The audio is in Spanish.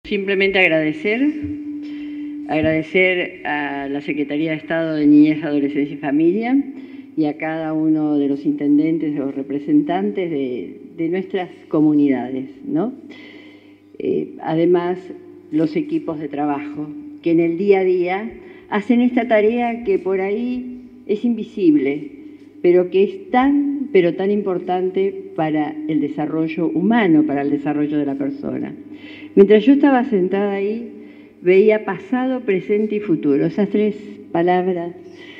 simplemente agradecer a la Secretaría de Estado de Niñez, Adolescencia y Familia y a cada uno de los intendentes o representantes de nuestras comunidades, ¿no? Además, los equipos de trabajo, que en el día a día hacen esta tarea que por ahí es invisible, pero que es tan importante para el desarrollo humano, para el desarrollo de la persona. Mientras yo estaba sentada ahí, veía pasado, presente y futuro. Esas tres palabras